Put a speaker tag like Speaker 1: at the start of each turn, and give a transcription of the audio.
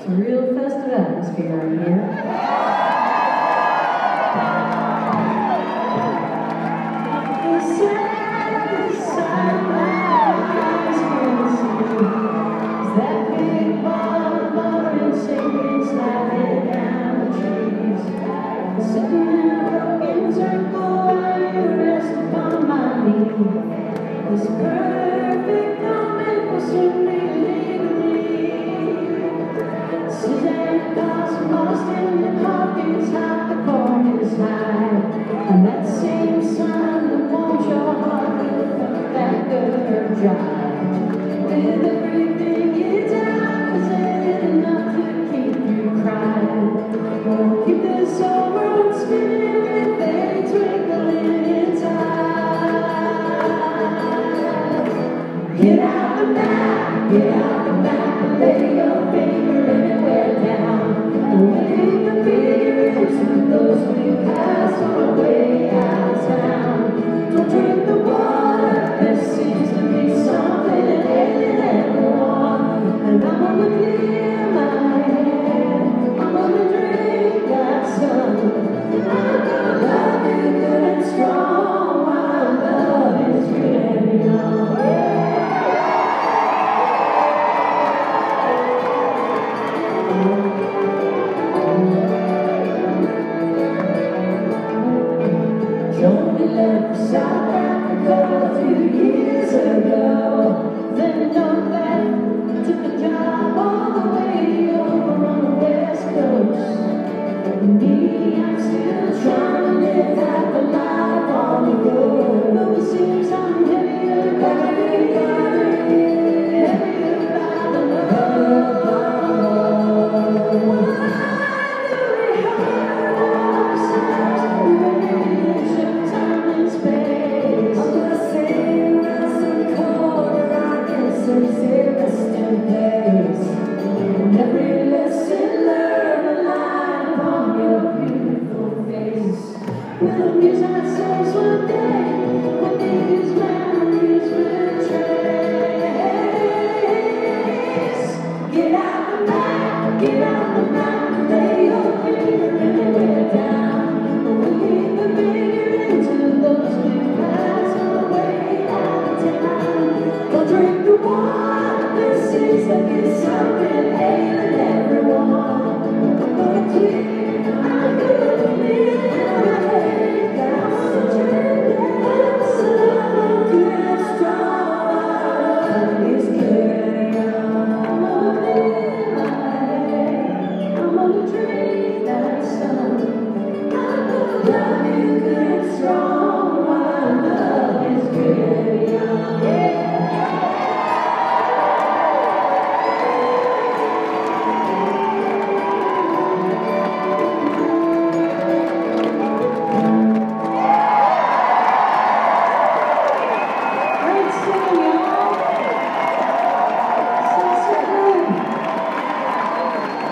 Speaker 1: a real festive atmosphere in here. This perfect moment will soon be legally. Suzanne Dawson lost in the coffee's hot, the corn is high. And that same sun that warms your heart will fuck that good drive. With everything you die, was it enough to keep you crying? Won't keep this old world spinning with a twinkle in its eye. Get out the map, and lay your finger anywhere down. Away the figures with those we pass on our way out of town. Don't drink the water, there seems to be something in everyone. And I'm gonna clear my head, I'm gonna drink that sun. I'm gonna love you good and strong while love is really young. Johnny left South Africa 2 years ago. Then John back, took a job all the way over on the West Coast. And me, I'm still trying to live that the life on the road. But it seems I'm heavier by the heavier by the love. Why do we hurt ourselves when we should time and space? I'm gonna say around some corner I can say rest in place. And every lesson learned, a line upon your beautiful face. Will amuse ourselves one day when these memories will trace.